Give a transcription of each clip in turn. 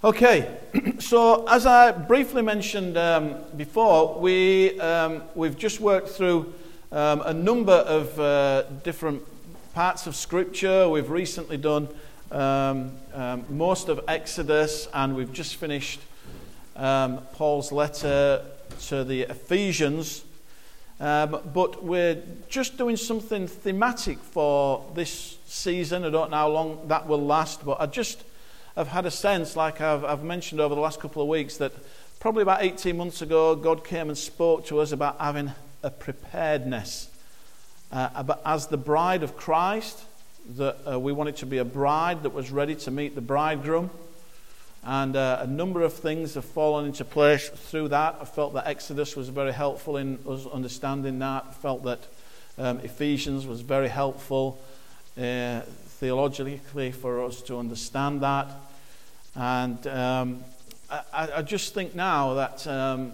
Okay, so as I briefly mentioned before, we've just worked through a number of different parts of Scripture. We've recently done most of Exodus, and we've just finished Paul's letter to the Ephesians. But we're just doing something thematic for this season. I don't know how long that will last, but I've had a sense, like I've mentioned over the last couple of weeks, that probably about 18 months ago, God came and spoke to us about having a preparedness. As the bride of Christ, that we wanted to be a bride that was ready to meet the bridegroom. And a number of things have fallen into place through that. I felt that Exodus was very helpful in us understanding that. I felt that Ephesians was very helpful theologically for us to understand that. And I just think now that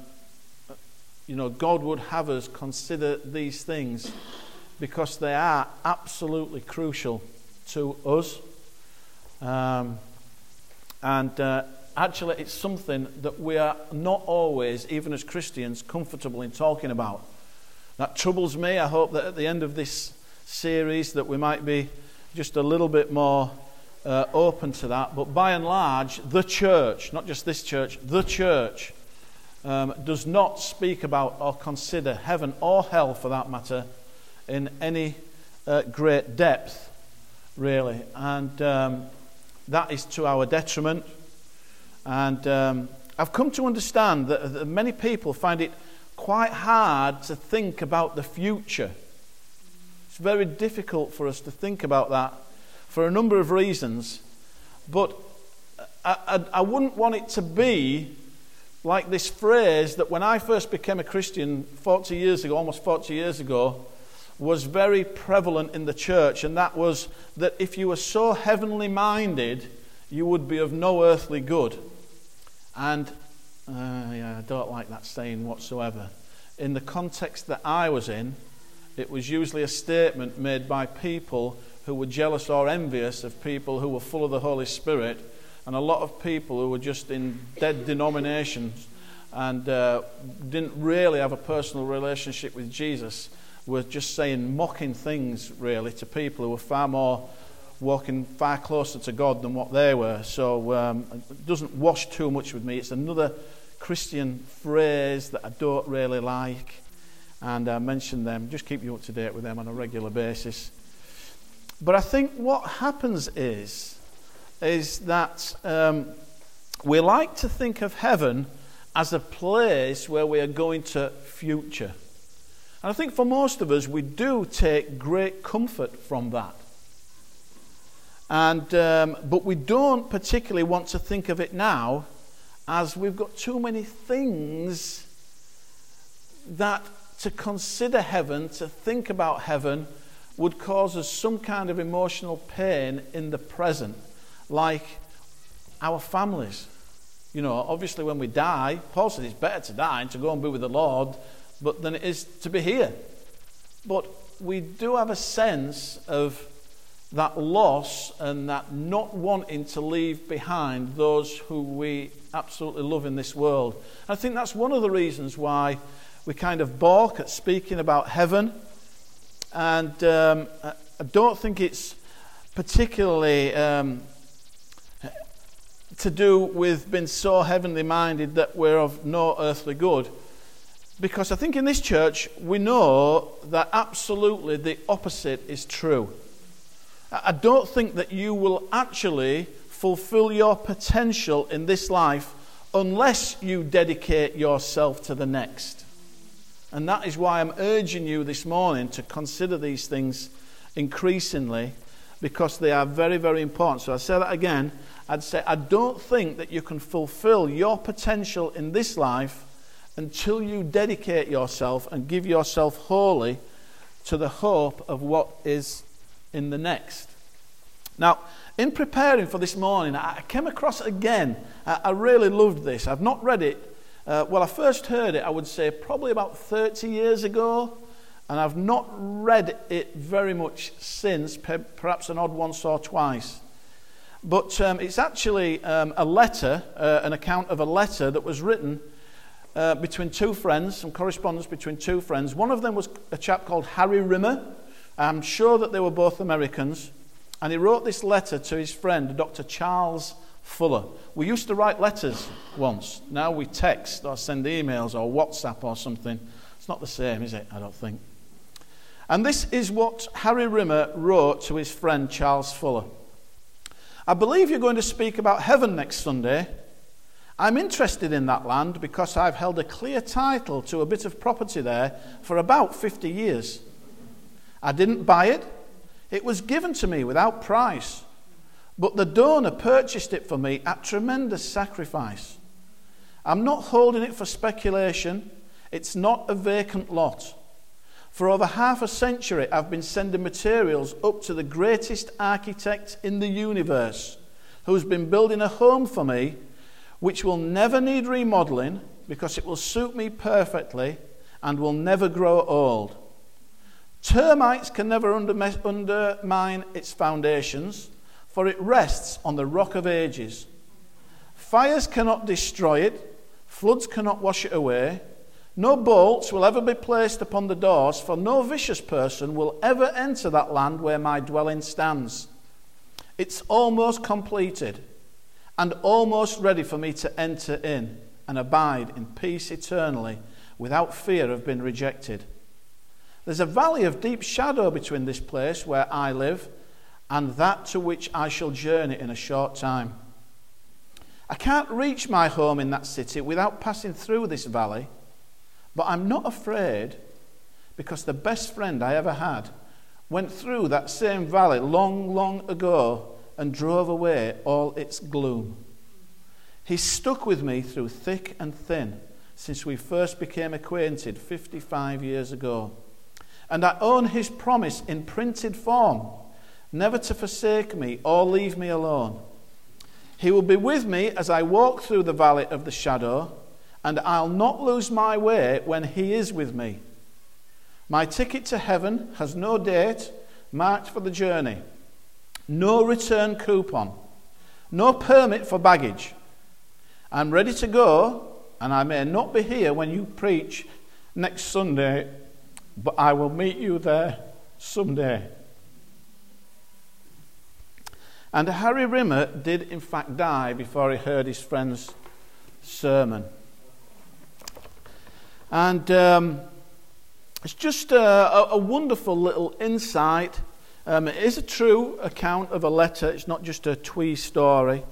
God would have us consider these things because they are absolutely crucial to us. Actually, it's something that we are not always, even as Christians, comfortable in talking about. That troubles me. I hope that at the end of this series that we might be just a little bit more open to that. But by and large, the church, not just this church, the church does not speak about or consider heaven or hell, for that matter, in any great depth, really. And that is to our detriment. And I've come to understand that many people find it quite hard to think about the future. It's very difficult for us to think about that for a number of reasons. But I wouldn't want it to be like this phrase that when I first became a Christian 40 years ago, almost 40 years ago, was very prevalent in the church, and that was that if you were so heavenly minded, you would be of no earthly good. And I don't like that saying whatsoever. In the context that I was in, it was usually a statement made by people who were jealous or envious of people who were full of the Holy Spirit, and a lot of people who were just in dead denominations and didn't really have a personal relationship with Jesus were just saying mocking things, really, to people who were walking far closer to God than what they were. So it doesn't wash too much with me. It's another Christian phrase that I don't really like, and I mention them, just keep you up to date with them on a regular basis. But I think what happens is that we like to think of heaven as a place where we are going to future. And I think for most of us, we do take great comfort from that. And but we don't particularly want to think of it now, as we've got too many things that to consider heaven, to think about heaven, would cause us some kind of emotional pain in the present, like our families. Obviously when we die, Paul said it's better to die and to go and be with the Lord than it is to be here. But we do have a sense of that loss and that not wanting to leave behind those who we absolutely love in this world. I think that's one of the reasons why we kind of balk at speaking about heaven. And I don't think it's particularly to do with being so heavenly minded that we're of no earthly good. Because I think in this church we know that absolutely the opposite is true. I don't think that you will actually fulfill your potential in this life unless you dedicate yourself to the next. And that is why I'm urging you this morning to consider these things increasingly, because they are very, very important. So I say that again. I'd say I don't think that you can fulfill your potential in this life until you dedicate yourself and give yourself wholly to the hope of what is in the next. Now, in preparing for this morning, I came across it again. I really loved this. I've not read it. I first heard it, I would say, probably about 30 years ago, and I've not read it very much since, perhaps an odd once or twice. But it's actually a letter, an account of a letter that was written between two friends, some correspondence between two friends. One of them was a chap called Harry Rimmer. I'm sure that they were both Americans. And he wrote this letter to his friend, Dr. Charles Fuller. We used to write letters once. Now we text or send emails or WhatsApp or something. It's not the same, is it? I don't think. And this is what Harry Rimmer wrote to his friend Charles Fuller. I believe you're going to speak about heaven next Sunday. I'm interested in that land because I've held a clear title to a bit of property there for about 50 years. I didn't buy it. It was given to me without price. But the donor purchased it for me at tremendous sacrifice. I'm not holding it for speculation. It's not a vacant lot. For over half a century, I've been sending materials up to the greatest architect in the universe, who's been building a home for me, which will never need remodeling because it will suit me perfectly and will never grow old. Termites can never undermine its foundations, for it rests on the rock of ages. Fires cannot destroy it, floods cannot wash it away. No bolts will ever be placed upon the doors, for no vicious person will ever enter that land where my dwelling stands. It's almost completed and almost ready for me to enter in and abide in peace eternally without fear of being rejected. There's a valley of deep shadow between this place where I live and that to which I shall journey in a short time. I can't reach my home in that city without passing through this valley. But I'm not afraid, because the best friend I ever had went through that same valley long, long ago and drove away all its gloom. He's stuck with me through thick and thin since we first became acquainted 55 years ago. And I own his promise in printed form, never to forsake me or leave me alone. He will be with me as I walk through the valley of the shadow, and I'll not lose my way when he is with me. My ticket to heaven has no date marked for the journey, no return coupon, no permit for baggage. I'm ready to go, and I may not be here when you preach next Sunday, but I will meet you there someday. And Harry Rimmer did in fact die before he heard his friend's sermon. And it's just a wonderful little insight. It is a true account of a letter. It's not just a twee story.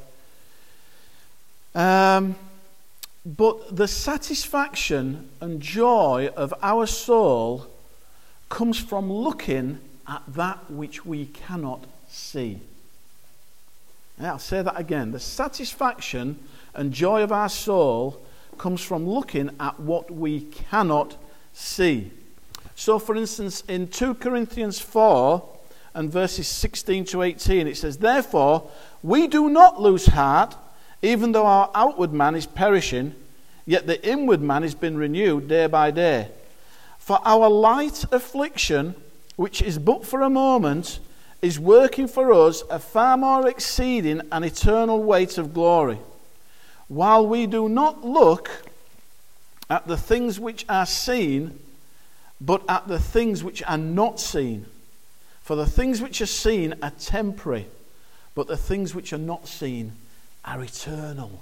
But the satisfaction and joy of our soul comes from looking at that which we cannot see. And I'll say that again. The satisfaction and joy of our soul comes from looking at what we cannot see. So, for instance, in 2 Corinthians 4 and verses 16 to 18, it says, "Therefore, we do not lose heart, even though our outward man is perishing, yet the inward man is being renewed day by day. For our light affliction, which is but for a moment, is working for us a far more exceeding and eternal weight of glory. While we do not look at the things which are seen, but at the things which are not seen. For the things which are seen are temporary, but the things which are not seen are eternal."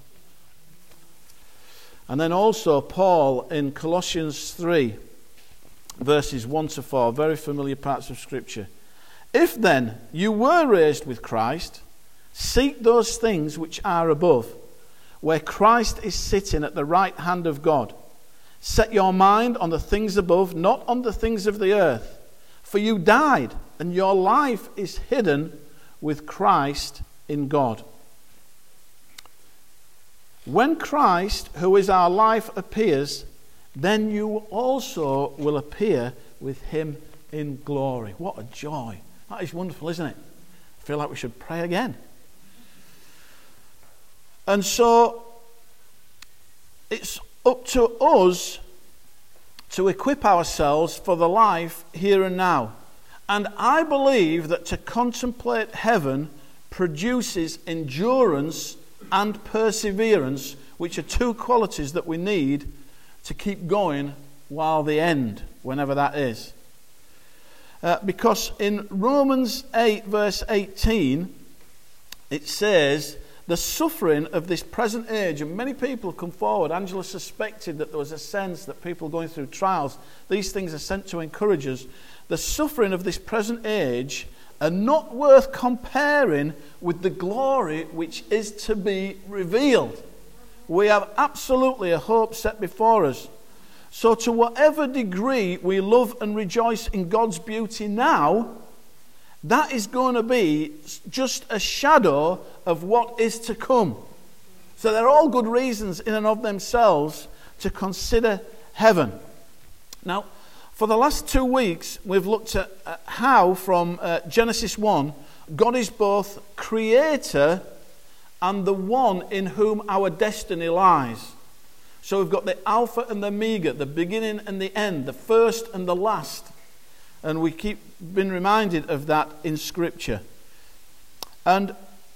And then also Paul in Colossians 3, verses 1 to 4, very familiar parts of Scripture. "If then you were raised with Christ, seek those things which are above, where Christ is sitting at the right hand of God. Set your mind on the things above, not on the things of the earth. For you died, and your life is hidden with Christ in God. When Christ, who is our life, appears, then you also will appear with him in glory." What a joy. That is wonderful, isn't it? I feel like we should pray again. And so it's up to us to equip ourselves for the life here and now. And I believe that to contemplate heaven produces endurance and perseverance, which are two qualities that we need to keep going while the end, whenever that is. Because in Romans 8 verse 18 it says, the suffering of this present age, and many people have come forward. Angela suspected that there was a sense that people going through trials, these things are sent to encourage us. The suffering of this present age are not worth comparing with the glory which is to be revealed. We have absolutely a hope set before us. So to whatever degree we love and rejoice in God's beauty now, that is going to be just a shadow of what is to come. So they're all good reasons in and of themselves to consider heaven. Now, for the last 2 weeks, we've looked at how from Genesis 1, God is both creator and the one in whom our destiny lies. So we've got the Alpha and the Omega, the beginning and the end, the first and the last. And we keep being reminded of that in Scripture. And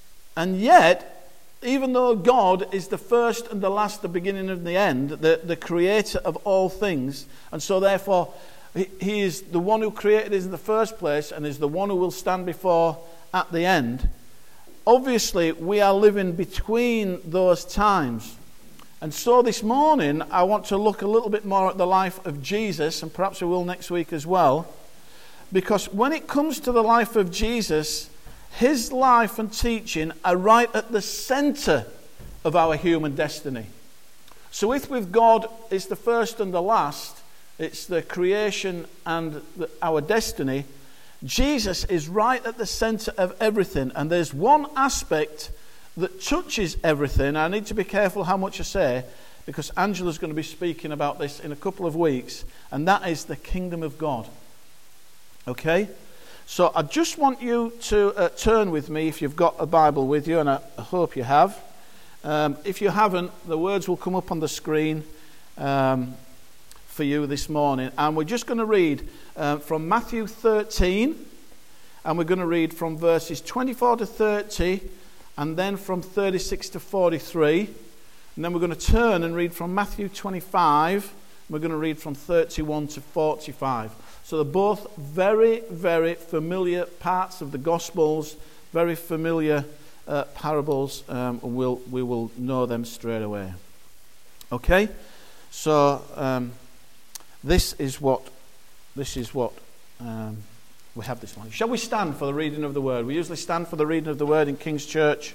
yet, even though God is the first and the last, the beginning and the end, the creator of all things, and so therefore he is the one who created us in the first place and is the one who will stand before at the end, obviously we are living between those times. And so this morning I want to look a little bit more at the life of Jesus, and perhaps we will next week as well. Because when it comes to the life of Jesus, his life and teaching are right at the center of our human destiny. So if with God is the first and the last, it's the creation and our destiny, Jesus is right at the center of everything. And there's one aspect that touches everything. I need to be careful how much I say, because Angela's going to be speaking about this in a couple of weeks, and that is the kingdom of God. Okay, so I just want you to turn with me if you've got a Bible with you, and I hope you have. If you haven't, the words will come up on the screen for you this morning. And we're just going to read from Matthew 13, and we're going to read from verses 24 to 30, and then from 36 to 43. And then we're going to turn and read from Matthew 25, and we're going to read from 31 to 45. So they're both very, very familiar parts of the Gospels, very familiar parables. We will know them straight away. Okay, so this is what we have this morning. Shall we stand for the reading of the Word? We usually stand for the reading of the Word in King's Church.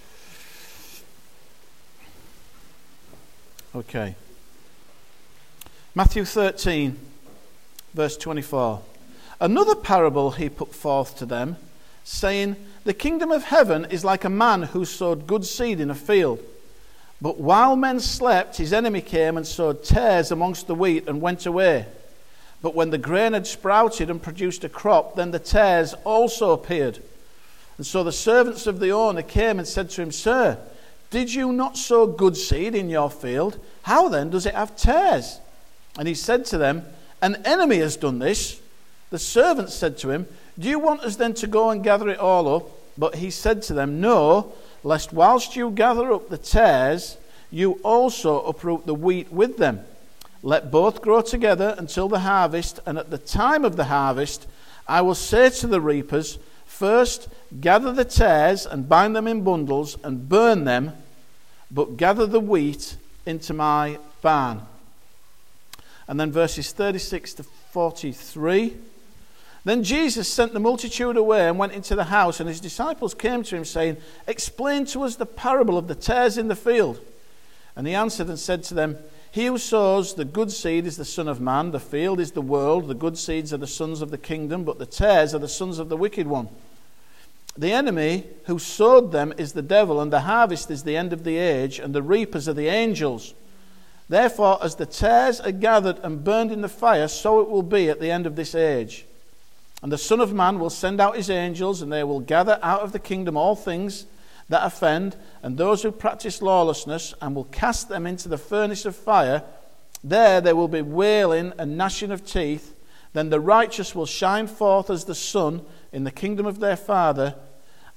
Okay, Matthew 13. Verse 24. Another parable he put forth to them, saying, the kingdom of heaven is like a man who sowed good seed in a field. But while men slept, his enemy came and sowed tares amongst the wheat and went away. But when the grain had sprouted and produced a crop, then the tares also appeared. And so the servants of the owner came and said to him, Sir, did you not sow good seed in your field? How then does it have tares? And he said to them, An enemy has done this. The servants said to him, Do you want us then to go and gather it all up? But he said to them, No, lest whilst you gather up the tares, you also uproot the wheat with them. Let both grow together until the harvest, and at the time of the harvest, I will say to the reapers, First, gather the tares and bind them in bundles and burn them, but gather the wheat into my barn. And then verses 36 to 43. Then Jesus sent the multitude away and went into the house, and his disciples came to him, saying, Explain to us the parable of the tares in the field. And he answered and said to them, He who sows the good seed is the Son of Man. The field is the world. The good seeds are the sons of the kingdom, but the tares are the sons of the wicked one. The enemy who sowed them is the devil, and the harvest is the end of the age, and the reapers are the angels. Therefore, as the tares are gathered and burned in the fire, so it will be at the end of this age. And the Son of Man will send out his angels, and they will gather out of the kingdom all things that offend, and those who practice lawlessness, and will cast them into the furnace of fire. There will be wailing and gnashing of teeth. Then the righteous will shine forth as the sun in the kingdom of their Father.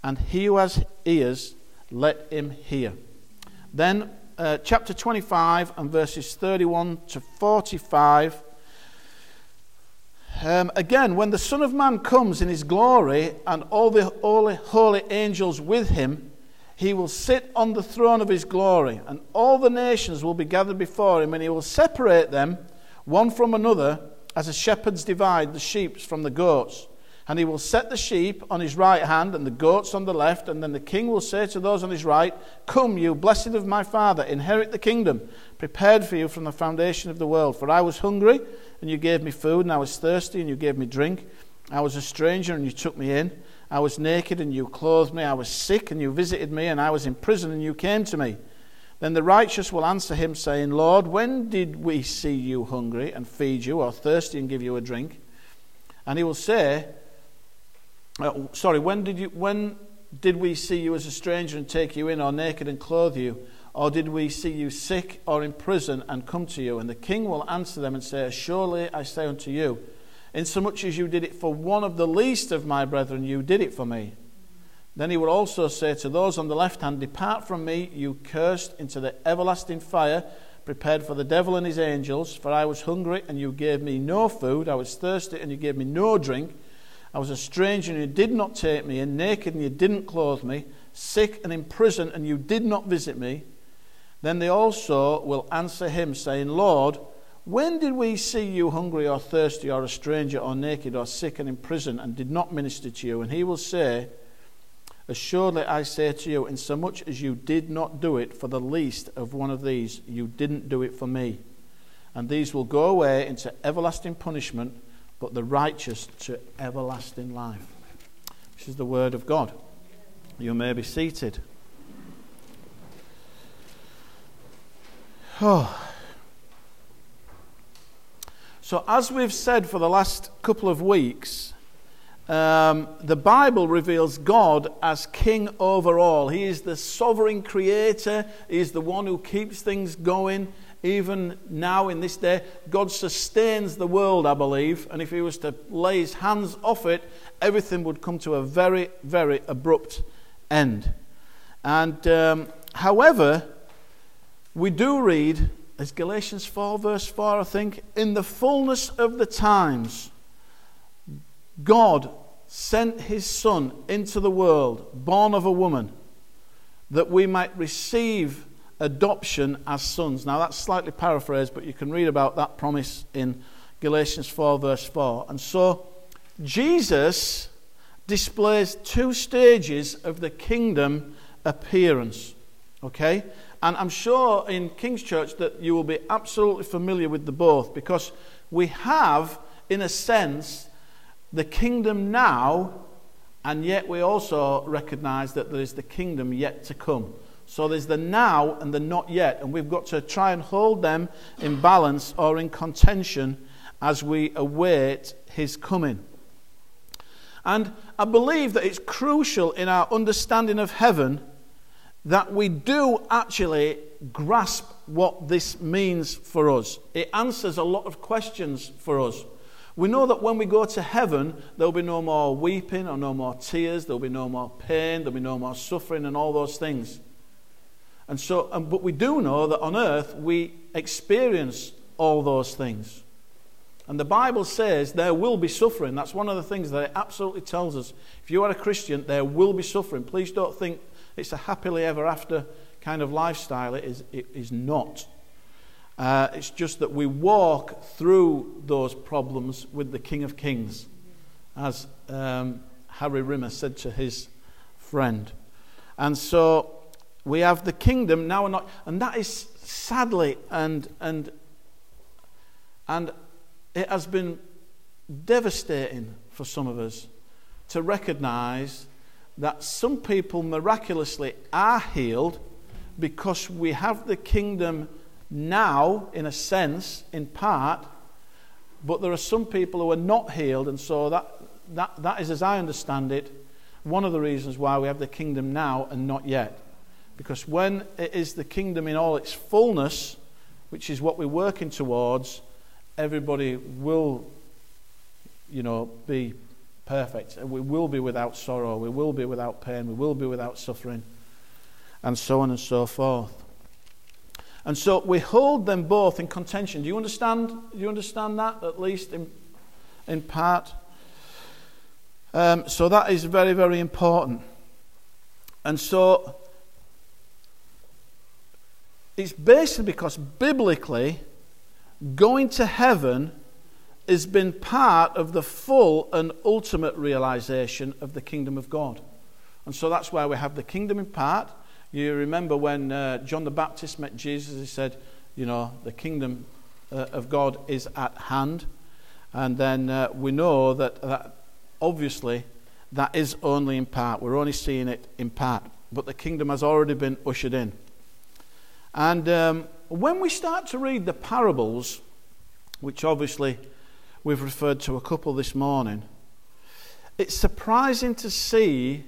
and he who has ears, let him hear. Then chapter 25 and verses 31 to 45. Again, when the Son of Man comes in his glory and all the holy angels with him, he will sit on the throne of his glory, and all the nations will be gathered before him, and he will separate them one from another, as the shepherds divide the sheep from the goats. And he will set the sheep on his right hand and the goats on the left. And then the king will say to those on his right, "Come, you blessed of my Father, inherit the kingdom prepared for you from the foundation of the world. For I was hungry, and you gave me food, and I was thirsty, and you gave me drink. I was a stranger, and you took me in. I was naked, and you clothed me. I was sick, and you visited me, and I was in prison, and you came to me." Then the righteous will answer him, saying, "Lord, when did we see you hungry and feed you, or thirsty and give you a drink?" And he will say, when did we see you as a stranger and take you in, or naked and clothe you? Or did we see you sick or in prison and come to you? And the king will answer them and say, "Surely I say unto you, insomuch as you did it for one of the least of my brethren, you did it for me." Then he will also say to those on the left hand, "Depart from me, you cursed, into the everlasting fire, prepared for the devil and his angels. For I was hungry, and you gave me no food. I was thirsty, and you gave me no drink. I was a stranger, and you did not take me in, naked, and you didn't clothe me, sick and in prison, and you did not visit me." Then they also will answer him, saying, "Lord, when did we see you hungry or thirsty or a stranger or naked or sick and in prison and did not minister to you?" And he will say, "Assuredly I say to you, insomuch as you did not do it for the least of one of these, you didn't do it for me." And these will go away into everlasting punishment, but the righteous to everlasting life. This is the word of God. You may be seated. So as we've said for the last couple of weeks, the Bible reveals God as king over all. He is the sovereign creator. He is the one who keeps things going. Even now in this day, God sustains the world, I believe. And if he was to lay his hands off it, everything would come to a very, very abrupt end. And however, we do read, as Galatians 4 verse 4, I think, "In the fullness of the times, God sent his Son into the world, born of a woman, that we might receive adoption as sons." Now that's slightly paraphrased, but you can read about that promise in Galatians 4 verse 4. And so Jesus displays two stages of the kingdom appearance. Okay? And I'm sure in King's Church that you will be absolutely familiar with the both, because we have, in a sense, the kingdom now, and yet we also recognize that there is the kingdom yet to come. So there's the now and the not yet, and we've got to try and hold them in balance or in contention as we await his coming. And I believe that it's crucial in our understanding of heaven that we do actually grasp what this means for us. It answers a lot of questions for us. We know that when we go to heaven, there will be no more weeping or no more tears, there will be no more pain, there will be no more suffering and all those things. And so, but we do know that on earth we experience all those things. And the Bible says there will be suffering. That's one of the things that it absolutely tells us. If you are a Christian, there will be suffering. Please don't think it's a happily ever after kind of lifestyle. It is not. It's just that we walk through those problems with the King of Kings, as Harry Rimmer said to his friend. And so we have the kingdom now and not, and that is sadly and it has been devastating for some of us to recognize that some people miraculously are healed because we have the kingdom now, in a sense, in part, but there are some people who are not healed, and so that is, as I understand it, one of the reasons why we have the kingdom now and not yet. Because when it is the kingdom in all its fullness, which is what we're working towards, everybody will, be perfect. We will be without sorrow. We will be without pain. We will be without suffering. And so on and so forth. And so we hold them both in contention. Do you understand? Do you understand that, at least in part? So that is very, very important. And so it's basically because biblically, going to heaven has been part of the full and ultimate realization of the kingdom of God. And so that's why we have the kingdom in part. You remember when John the Baptist met Jesus, he said, the kingdom of God is at hand. And then we know that obviously that is only in part. We're only seeing it in part. But the kingdom has already been ushered in. And when we start to read the parables, which obviously we've referred to a couple this morning, it's surprising to see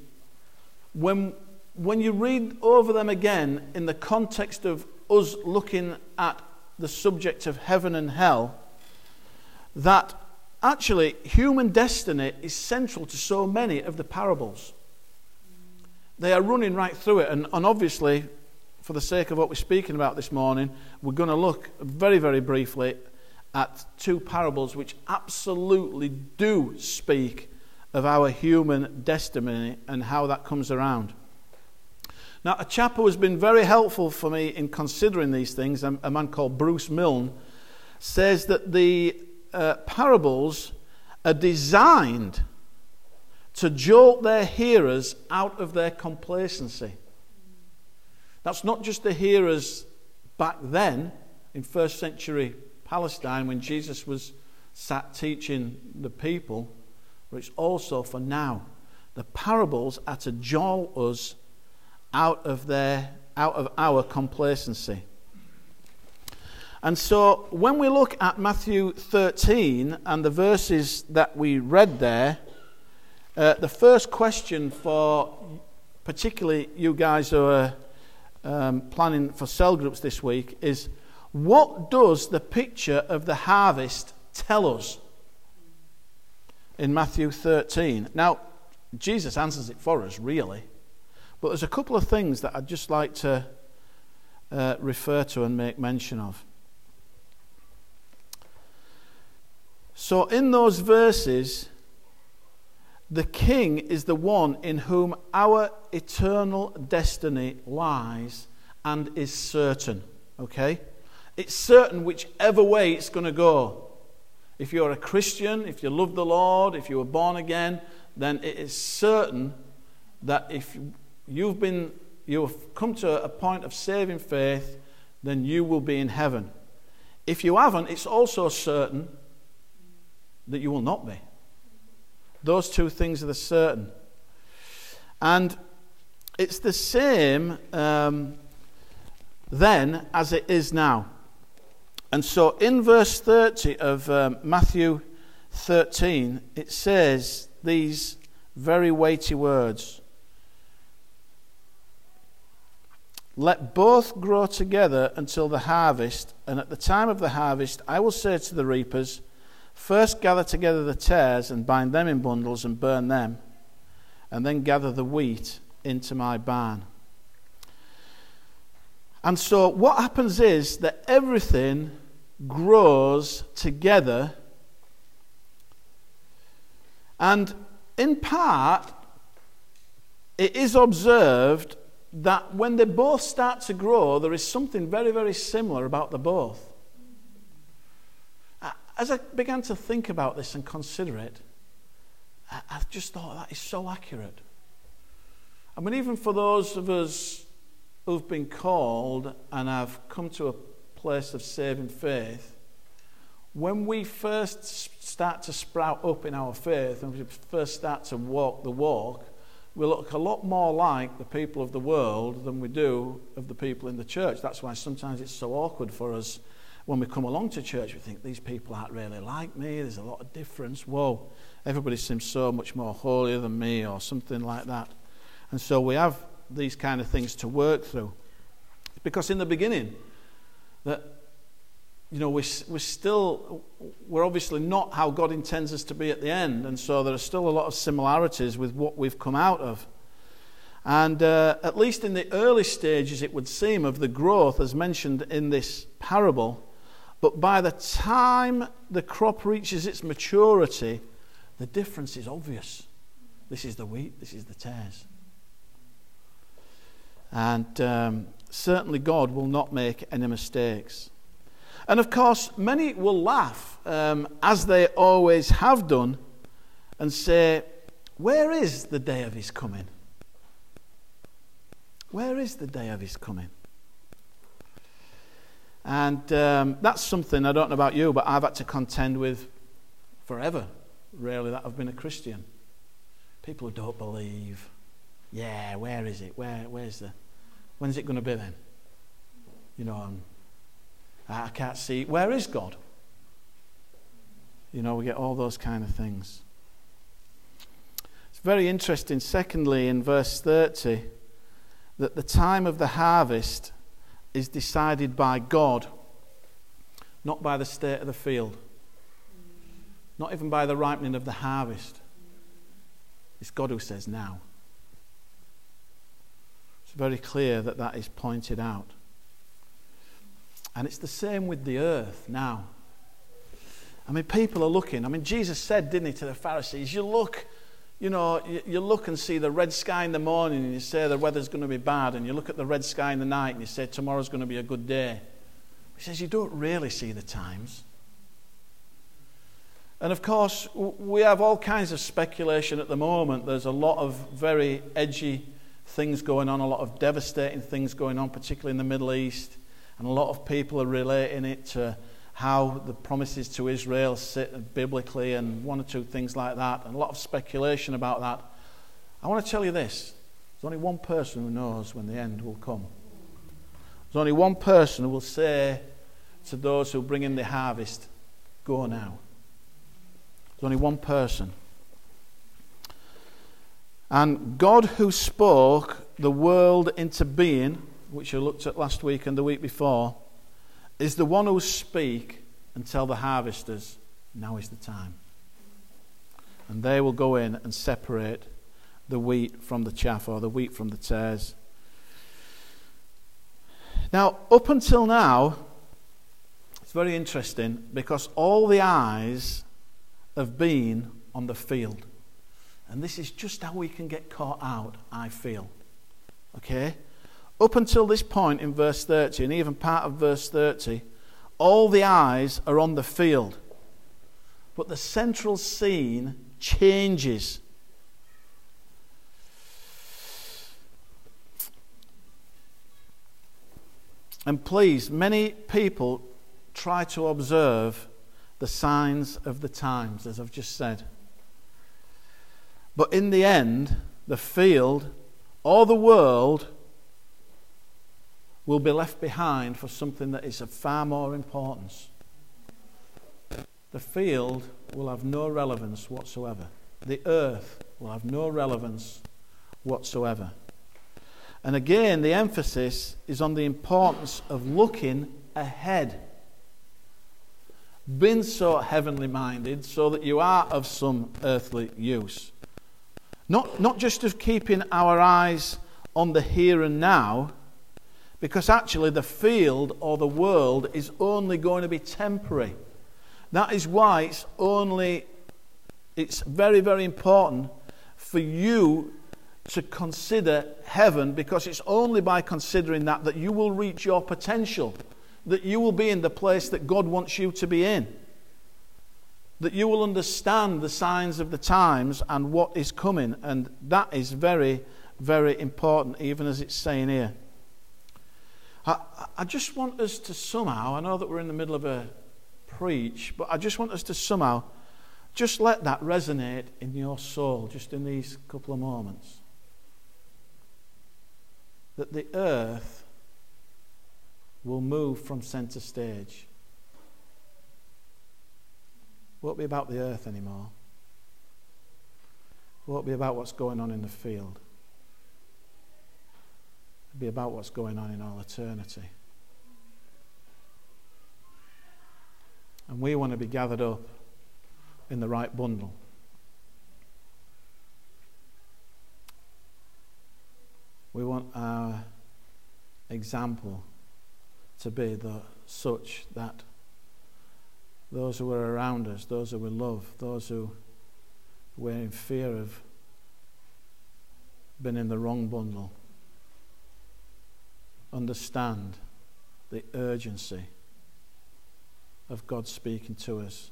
when you read over them again in the context of us looking at the subject of heaven and hell, that actually human destiny is central to so many of the parables. They are running right through it, and obviously, for the sake of what we're speaking about this morning, we're going to look very, very briefly at two parables which absolutely do speak of our human destiny and how that comes around. Now, a chap who has been very helpful for me in considering these things, a man called Bruce Milne, says that the parables are designed to jolt their hearers out of their complacency. That's not just the hearers back then in first century Palestine when Jesus was sat teaching the people, but it's also for now. The parables are to jolt us out of our complacency. And so when we look at Matthew 13 and the verses that we read there, the first question for particularly you guys who are planning for cell groups this week is, what does the picture of the harvest tell us in Matthew 13? Now, Jesus answers it for us, really. But there's a couple of things that I'd just like to refer to and make mention of. So in those verses, the king is the one in whom our eternal destiny lies and is certain. Okay? It's certain whichever way it's going to go. If you're a Christian, if you love the Lord, if you were born again, then it is certain that if you've come to a point of saving faith, then you will be in heaven. If you haven't, it's also certain that you will not be. Those two things are the certain. And it's the same then as it is now. And so in verse 30 of Matthew 13, it says these very weighty words. Let both grow together until the harvest, and at the time of the harvest I will say to the reapers, first gather together the tares and bind them in bundles and burn them, and then gather the wheat into my barn. And so what happens is that everything grows together, and in part it is observed that when they both start to grow, there is something very, very similar about the both. As I began to think about this and consider it, I just thought that is so accurate. I mean, even for those of us who've been called and have come to a place of saving faith, when we first start to sprout up in our faith and we first start to walk the walk, we look a lot more like the people of the world than we do of the people in the church. That's why sometimes it's so awkward for us when we come along to church. We think, these people aren't really like me, there's a lot of difference. Whoa, everybody seems so much more holier than me, or something like that. And so we have these kind of things to work through. Because in the beginning, that we're obviously not how God intends us to be at the end, and so there are still a lot of similarities with what we've come out of. And at least in the early stages, it would seem, of the growth as mentioned in this parable, but by the time the crop reaches its maturity, the difference is obvious. This is the wheat, this is the tares. And certainly God will not make any mistakes. And of course, many will laugh, as they always have done, and say, where is the day of his coming? Where is the day of his coming? And that's something, I don't know about you, but I've had to contend with forever, really, that I've been a Christian. People who don't believe, where is it? When's it going to be then? I can't see. Where is God? We get all those kind of things. It's very interesting, secondly, in verse 30, that the time of the harvest is decided by God, not by the state of the field, not even by the ripening of the harvest. It's God who says now. It's very clear that is pointed out. And it's the same with the earth now. People are looking. Jesus said, didn't he, to the Pharisees, you look and see the red sky in the morning and you say the weather's going to be bad, and you look at the red sky in the night and you say tomorrow's going to be a good day. He says you don't really see the times. And of course, we have all kinds of speculation at the moment. There's a lot of very edgy things going on, a lot of devastating things going on, particularly in the Middle East. And a lot of people are relating it to how the promises to Israel sit biblically and one or two things like that, and a lot of speculation about that. I want to tell you this. There's only one person who knows when the end will come. There's only one person who will say to those who bring in the harvest, go now. There's only one person. And God who spoke the world into being, which I looked at last week and the week before, is the one who will speak and tell the harvesters, now is the time. And they will go in and separate the wheat from the chaff, or the wheat from the tares. Now, up until now, it's very interesting because all the eyes have been on the field. And this is just how we can get caught out, I feel. Okay? Up until this point in verse 30, and even part of verse 30, all the eyes are on the field. But the central scene changes. And please, many people try to observe the signs of the times, as I've just said. But in the end, the field or the world will be left behind for something that is of far more importance. The field will have no relevance whatsoever. The earth will have no relevance whatsoever. And again, the emphasis is on the importance of looking ahead. Being so heavenly minded so that you are of some earthly use. Not just of keeping our eyes on the here and now, because actually the field or the world is only going to be temporary. That is why it's very, very important for you to consider heaven, because it's only by considering that you will reach your potential, that you will be in the place that God wants you to be in, that you will understand the signs of the times and what is coming. And that is very, very important, even as it's saying here. I just want us to somehow, I know that we're in the middle of a preach, but I just want us to somehow just let that resonate in your soul, just in these couple of moments. That the earth will move from centre stage. It won't be about the earth anymore. It won't be about what's going on in the field. It'll be about what's going on in all eternity. And we want to be gathered up in the right bundle. We want our example to be such that those who are around us, those who we love, those who we're in fear of being in the wrong bundle, understand the urgency of God speaking to us.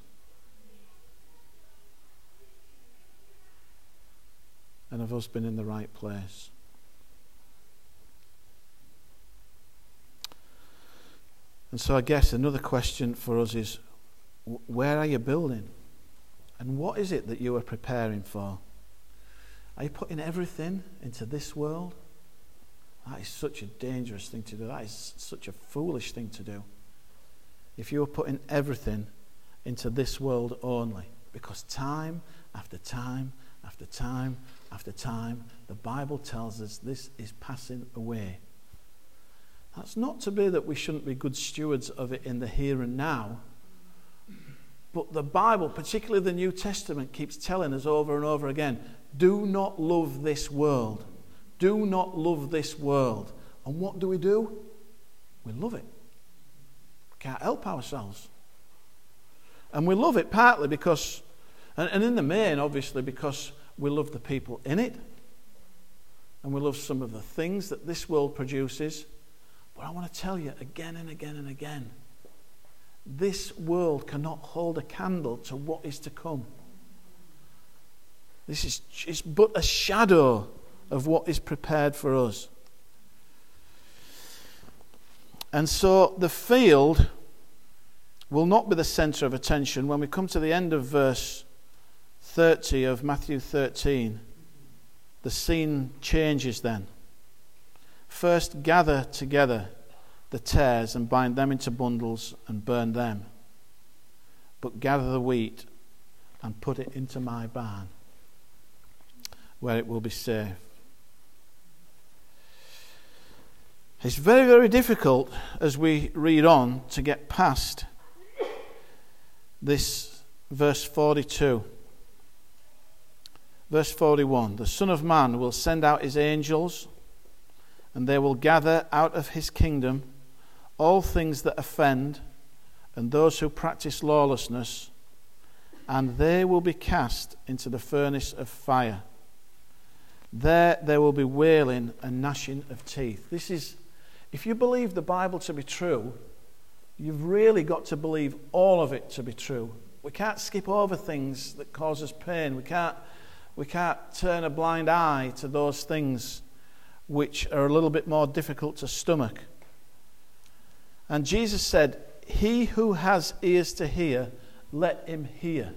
And of us being in the right place. And so I guess another question for us is, where are you building? And what is it that you are preparing for? Are you putting everything into this world? That is such a dangerous thing to do. That is such a foolish thing to do. If you are putting everything into this world only, because time after time after time after time, the Bible tells us this is passing away. That's not to be that we shouldn't be good stewards of it in the here and now, but the Bible, particularly the New Testament, keeps telling us over and over again, do not love this world. Do not love this world. And what do? We love it. We can't help ourselves. And we love it partly because, and in the main, obviously, because we love the people in it. And we love some of the things that this world produces. But I want to tell you again and again and again, this world cannot hold a candle to what is to come. This is but a shadow of what is prepared for us. And so the field will not be the centre of attention. When we come to the end of verse 30 of Matthew 13, the scene changes then. First, gather together the tares and bind them into bundles and burn them. But gather the wheat and put it into my barn, where it will be safe. It's very, very difficult as we read on to get past this verse 42. Verse 41, the Son of Man will send out his angels, and they will gather out of his kingdom all things that offend and those who practice lawlessness, and they will be cast into the furnace of fire. There will be wailing and gnashing of teeth. This is, if you believe the Bible to be true, you've really got to believe all of it to be true. We can't skip over things that cause us pain. We can't turn a blind eye to those things which are a little bit more difficult to stomach. And Jesus said, he who has ears to hear, let him hear.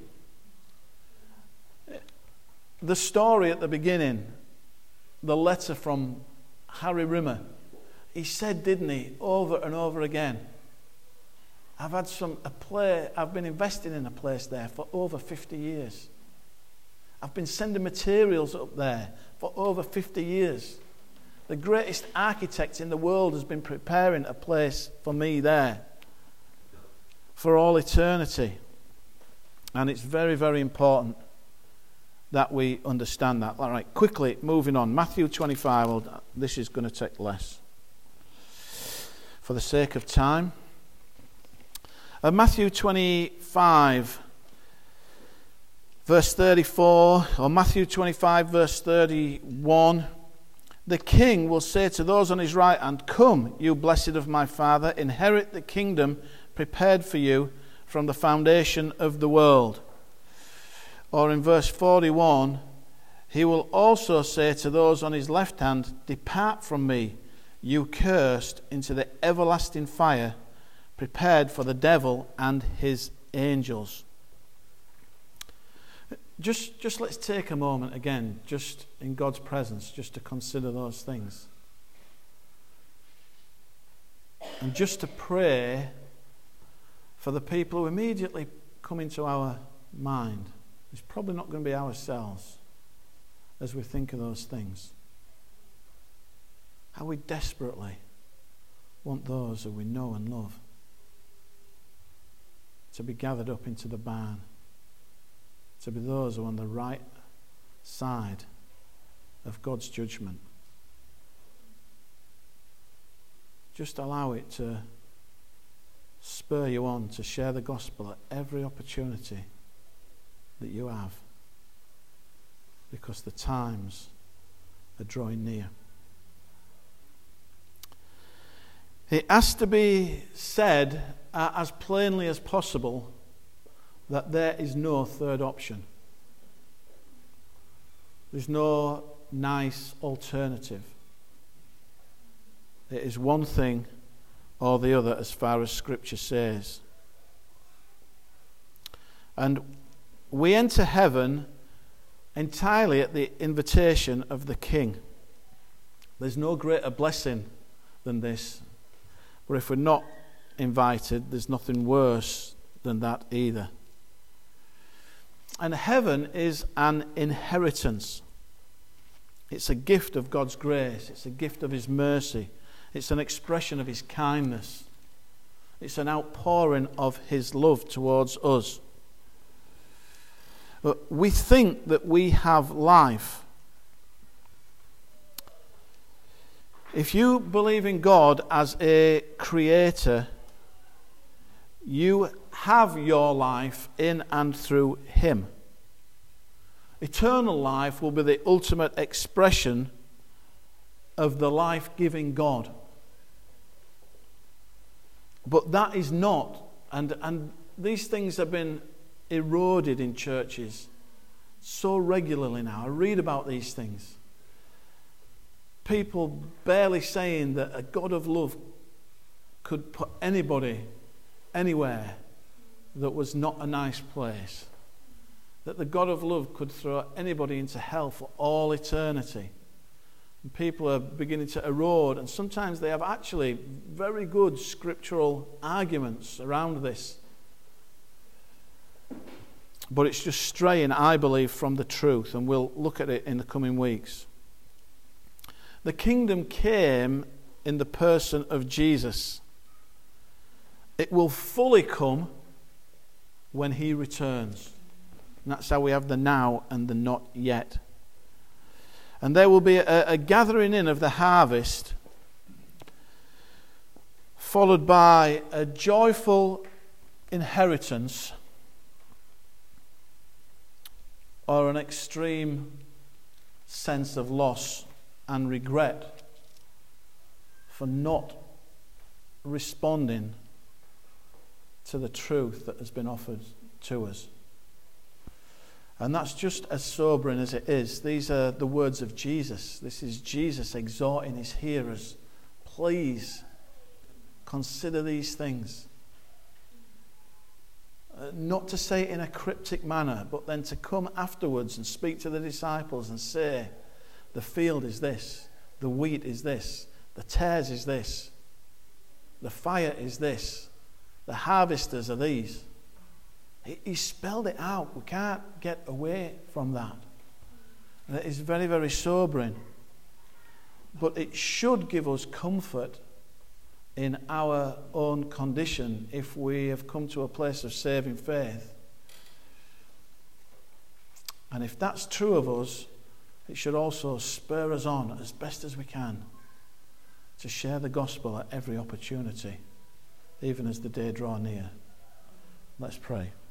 The story at the beginning, the letter from Harry Rimmer, he said, didn't he, over and over again, I've been investing in a place there for over 50 years. I've been sending materials up there for over 50 years. The greatest architect in the world has been preparing a place for me there for all eternity. And it's very, very important that we understand that. All right, quickly, moving on. Matthew 25, well, this is going to take less for the sake of time. Matthew 25, verse 34, or Matthew 25, verse 31, the king will say to those on his right hand, come, you blessed of my Father, inherit the kingdom prepared for you from the foundation of the world. Or in verse 41, he will also say to those on his left hand, depart from me, you cursed, into the everlasting fire prepared for the devil and his angels. Just let's take a moment again, just in God's presence, just to consider those things. And just to pray for the people who immediately come into our mind. It's probably not going to be ourselves as we think of those things. How we desperately want those who we know and love to be gathered up into the barn, to be those who are on the right side of God's judgment. Just allow it to spur you on to share the gospel at every opportunity that you have, because the times are drawing near. It has to be said as plainly as possible that there is no third option. There's no nice alternative. It is one thing or the other as far as Scripture says. And we enter heaven entirely at the invitation of the King. There's no greater blessing than this. But if we're not invited, there's nothing worse than that either. And heaven is an inheritance. It's a gift of God's grace. It's a gift of His mercy. It's an expression of His kindness. It's an outpouring of His love towards us. But we think that we have life. If you believe in God as a creator, you have your life in and through Him. Eternal life will be the ultimate expression of the life-giving God. But that is not, and these things have been eroded in churches so regularly now. I read about these things. People barely saying that a God of love could put anybody anywhere that was not a nice place. That the God of love could throw anybody into hell for all eternity. And people are beginning to erode, and sometimes they have actually very good scriptural arguments around this. But it's just straying, I believe, from the truth, and we'll look at it in the coming weeks. The kingdom came in the person of Jesus. It will fully come when He returns. And that's how we have the now and the not yet. And there will be a gathering in of the harvest, followed by a joyful inheritance or an extreme sense of loss and regret for not responding to the truth that has been offered to us. And that's just as sobering as it is. These are the words of Jesus. This is Jesus exhorting His hearers. Please consider these things. Not to say it in a cryptic manner, but then to come afterwards and speak to the disciples and say, the field is this, the wheat is this, the tares is this, the fire is this, the harvesters are these. He spelled it out. We can't get away from that. And it is very, very sobering. But it should give us comfort in our own condition if we have come to a place of saving faith. And if that's true of us, it should also spur us on as best as we can to share the gospel at every opportunity, even as the day draws near. Let's pray.